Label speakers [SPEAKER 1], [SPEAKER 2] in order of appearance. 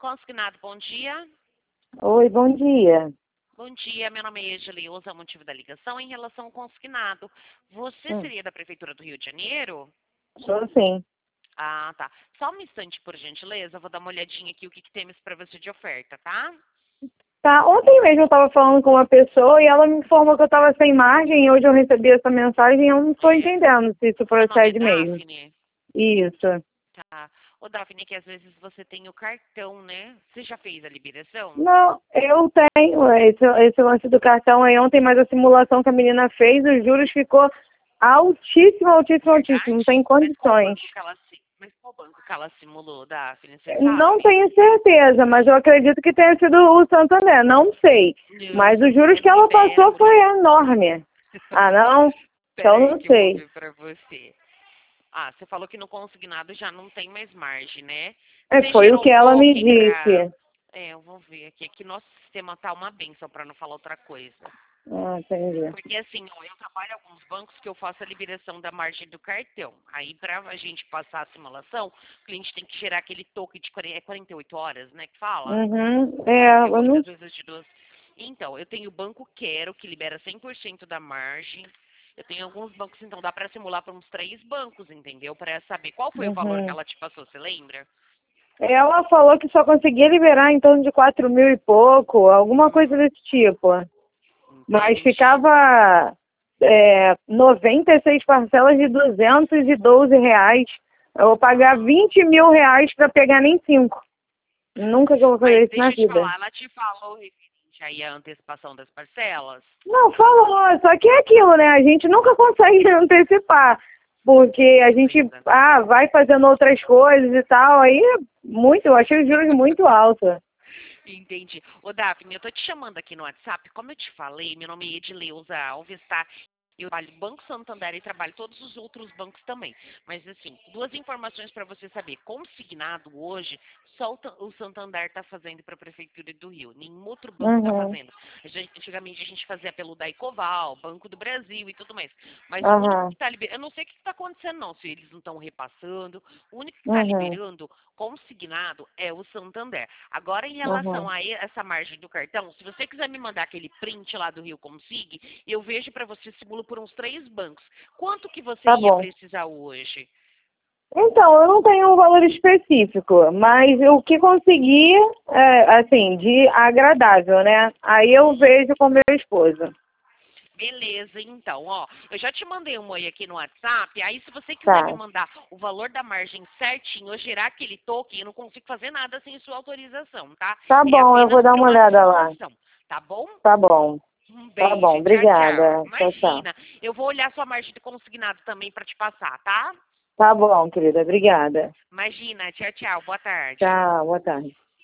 [SPEAKER 1] Consignado, bom dia.
[SPEAKER 2] Oi, bom dia.
[SPEAKER 1] Bom dia, meu nome é Edileuza, o motivo da ligação é em relação ao consignado. Você seria da Prefeitura do Rio de Janeiro?
[SPEAKER 2] Sou sim.
[SPEAKER 1] Ah, tá. Só um instante, por gentileza, eu vou dar uma olhadinha aqui o que temos para você de oferta, tá?
[SPEAKER 2] Tá, ontem mesmo eu estava falando com uma pessoa e ela me informou que eu estava sem margem e hoje eu recebi essa mensagem e eu não estou entendendo se isso
[SPEAKER 1] Seu nome é
[SPEAKER 2] procede mesmo.
[SPEAKER 1] Daphne?
[SPEAKER 2] Isso.
[SPEAKER 1] Tá. Ô, Daphne, que às vezes você tem o cartão, né? Você já fez a liberação?
[SPEAKER 2] Não, eu tenho esse lance do cartão aí ontem, mas a simulação que a menina fez, os juros ficou altíssimo, altíssimo, altíssimo, não tem condições.
[SPEAKER 1] Mas qual banco que ela simulou, Daphne? Você
[SPEAKER 2] Não
[SPEAKER 1] sabe?
[SPEAKER 2] tenho certeza, mas eu acredito que tenha sido o Santander, não sei.
[SPEAKER 1] Não,
[SPEAKER 2] Mas os juros
[SPEAKER 1] Santander
[SPEAKER 2] que
[SPEAKER 1] não
[SPEAKER 2] ela
[SPEAKER 1] libera
[SPEAKER 2] passou
[SPEAKER 1] por
[SPEAKER 2] foi
[SPEAKER 1] isso.
[SPEAKER 2] enorme. Ah, não? Então
[SPEAKER 1] Peraí
[SPEAKER 2] não
[SPEAKER 1] que eu vou
[SPEAKER 2] sei.
[SPEAKER 1] ver pra você. Ah, você falou que no consignado já não tem mais margem, né? Você
[SPEAKER 2] Foi o
[SPEAKER 1] gerou
[SPEAKER 2] que
[SPEAKER 1] um
[SPEAKER 2] ela me
[SPEAKER 1] token pra...
[SPEAKER 2] disse.
[SPEAKER 1] Eu vou ver aqui. Aqui nosso sistema tá uma benção pra não falar outra coisa.
[SPEAKER 2] Ah, entendi.
[SPEAKER 1] Porque assim, ó, eu trabalho em alguns bancos que eu faço a liberação da margem do cartão. Aí pra a gente passar a simulação, o cliente tem que gerar aquele token de 48 horas, né, que fala?
[SPEAKER 2] Uhum. Eu
[SPEAKER 1] 48,
[SPEAKER 2] não...
[SPEAKER 1] às vezes de duas. Então, eu tenho o Banco Quero, que libera 100% da margem. Eu tenho alguns bancos, então dá para simular para uns 3 bancos, entendeu? Para saber qual foi o valor que
[SPEAKER 2] Uhum.
[SPEAKER 1] ela te passou, você lembra?
[SPEAKER 2] Ela falou que só conseguia liberar em torno de 4.000 e pouco, alguma coisa desse tipo. Mas
[SPEAKER 1] Entendi.
[SPEAKER 2] ficava 96 parcelas de R$ 212. Eu vou pagar
[SPEAKER 1] Ah,
[SPEAKER 2] R$ 20.000 para pegar nem 5. Nunca que eu vou fazer
[SPEAKER 1] mas
[SPEAKER 2] isso na
[SPEAKER 1] deixa eu te
[SPEAKER 2] vida.
[SPEAKER 1] falar, ela te falou referente aí à antecipação das parcelas?
[SPEAKER 2] Não, falou, só que é aquilo, né? A gente nunca consegue antecipar, porque a gente
[SPEAKER 1] Pois é.
[SPEAKER 2] vai fazendo outras coisas e tal, aí eu achei os juros muito altos.
[SPEAKER 1] Entendi. Ô, Daphne, eu tô te chamando aqui no WhatsApp. Como eu te falei, meu nome é Edileuza Alves, tá? Eu trabalho no Banco Santander e trabalho todos os outros bancos também. Mas, assim, 2 informações para você saber. Consignado hoje, só o Santander está fazendo para a Prefeitura do Rio. Nenhum outro banco está
[SPEAKER 2] Uhum,
[SPEAKER 1] fazendo. Antigamente a gente fazia pelo Daicoval, Banco do Brasil e tudo mais. Mas o único que
[SPEAKER 2] uhum,
[SPEAKER 1] está liberando, eu não sei o que está acontecendo não, se eles não estão repassando. O único que está
[SPEAKER 2] uhum,
[SPEAKER 1] liberando consignado é o Santander. Agora, em relação
[SPEAKER 2] uhum.
[SPEAKER 1] a essa margem do cartão, se você quiser me mandar aquele print lá do Rio Consig, eu vejo para você, simulo por uns 3 bancos. Quanto que você
[SPEAKER 2] Tá
[SPEAKER 1] ia
[SPEAKER 2] bom.
[SPEAKER 1] precisar hoje?
[SPEAKER 2] Então, eu não tenho um valor específico, mas o que conseguir, assim, de agradável, né? Aí eu vejo com meu esposo.
[SPEAKER 1] Beleza, então, ó, eu já te mandei um oi aqui no WhatsApp, aí se você quiser me
[SPEAKER 2] Tá.
[SPEAKER 1] mandar o valor da margem certinho, eu gerar aquele token, eu não consigo fazer nada sem sua autorização, tá?
[SPEAKER 2] Tá
[SPEAKER 1] É
[SPEAKER 2] bom, eu
[SPEAKER 1] apenas
[SPEAKER 2] vou dar
[SPEAKER 1] para
[SPEAKER 2] uma
[SPEAKER 1] uma
[SPEAKER 2] olhada lá.
[SPEAKER 1] simulação, tá bom?
[SPEAKER 2] Tá bom.
[SPEAKER 1] Um
[SPEAKER 2] Tá bom,
[SPEAKER 1] beijo, tchau, tchau.
[SPEAKER 2] obrigada. Tchau, tchau.
[SPEAKER 1] Imagina, eu vou olhar sua margem de consignado também para te passar, tá?
[SPEAKER 2] Tá bom, querida, obrigada.
[SPEAKER 1] Imagina, tchau, tchau, boa tarde.
[SPEAKER 2] Tchau, boa tarde.